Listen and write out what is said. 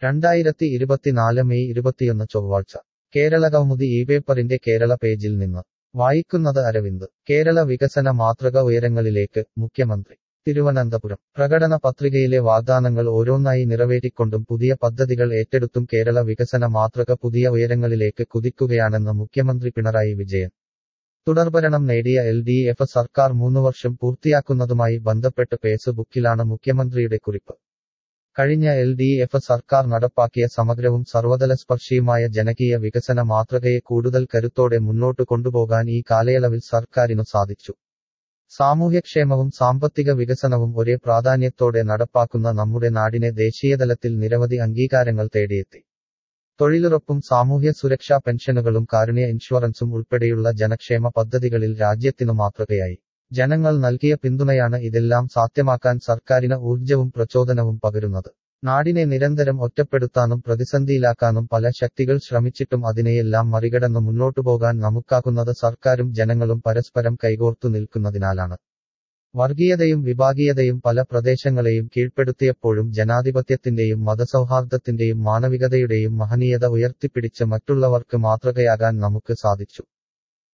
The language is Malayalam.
2024 മെയ് 21 ചൊവ്വാഴ്ച കേരളകൗമുദി ഇപേപ്പറിന്റെ കേരള പേജിൽ നിന്ന് വായിക്കുന്നത് അരവിന്ദ്. കേരള വികസന മാതൃക ഉയരങ്ങളിലേക്ക്, മുഖ്യമന്ത്രി തിരുവനന്തപുരം. പ്രകടന പത്രികയിലെ വാഗ്ദാനങ്ങൾ ഓരോന്നായി നിറവേറ്റിക്കൊണ്ടും പുതിയ പദ്ധതികൾ ഏറ്റെടുത്തും കേരള വികസന മാതൃക പുതിയ ഉയരങ്ങളിലേക്ക് കുതിക്കുകയാണെന്ന് മുഖ്യമന്ത്രി പിണറായി വിജയൻ. തുടർഭരണം നേടിയ LDF സർക്കാർ 3 വർഷം പൂർത്തിയാക്കുന്നതുമായി ബന്ധപ്പെട്ട് ഫേസ്ബുക്കിലാണ് മുഖ്യമന്ത്രിയുടെ കുറിപ്പ്. കഴിഞ്ഞ LDF സർക്കാർ നടപ്പാക്കിയ സമഗ്രവും സർവതലസ്പർശിയുമായ ജനകീയ വികസന മാതൃകയെ കൂടുതൽ കരുത്തോടെ മുന്നോട്ടു കൊണ്ടുപോകാൻ ഈ കാലയളവിൽ സർക്കാരിനു സാധിച്ചു. സാമൂഹ്യക്ഷേമവും സാമ്പത്തിക വികസനവും ഒരേ പ്രാധാന്യത്തോടെ നടപ്പാക്കുന്ന നമ്മുടെ നാടിനെ ദേശീയതലത്തിൽ നിരവധി അംഗീകാരങ്ങൾ തേടിയെത്തി. തൊഴിലുറപ്പും സാമൂഹ്യ സുരക്ഷാ പെൻഷനുകളും കാരുണ്യ ഇൻഷുറൻസും ഉൾപ്പെടെയുള്ള ജനക്ഷേമ പദ്ധതികളിൽ രാജ്യത്തിനു മാതൃകയായി. ജനങ്ങൾ നൽകിയ പിന്തുണയാണ് ഇതെല്ലാം സാധ്യമാക്കാൻ സർക്കാരിന് ഊർജവും പ്രചോദനവും പകരുന്നത്. നാടിനെ നിരന്തരം ഒറ്റപ്പെടുത്താനും പ്രതിസന്ധിയിലാക്കാനും പല ശക്തികൾ ശ്രമിച്ചിട്ടും അതിനെയെല്ലാം മറികടന്ന് മുന്നോട്ടുപോകാൻ നമുക്കാകുന്നത് സർക്കാരും ജനങ്ങളും പരസ്പരം കൈകോർത്തു നിൽക്കുന്നതിനാലാണ്. വർഗീയതയും വിഭാഗീയതയും പല പ്രദേശങ്ങളെയും കീഴ്പ്പെടുത്തിയപ്പോഴും ജനാധിപത്യത്തിന്റെയും മതസൗഹാർദ്ദത്തിന്റെയും മാനവികതയുടെയും മഹനീയത ഉയർത്തിപ്പിടിച്ച് മറ്റുള്ളവർക്ക് മാതൃകയാകാൻ നമുക്ക് സാധിച്ചു.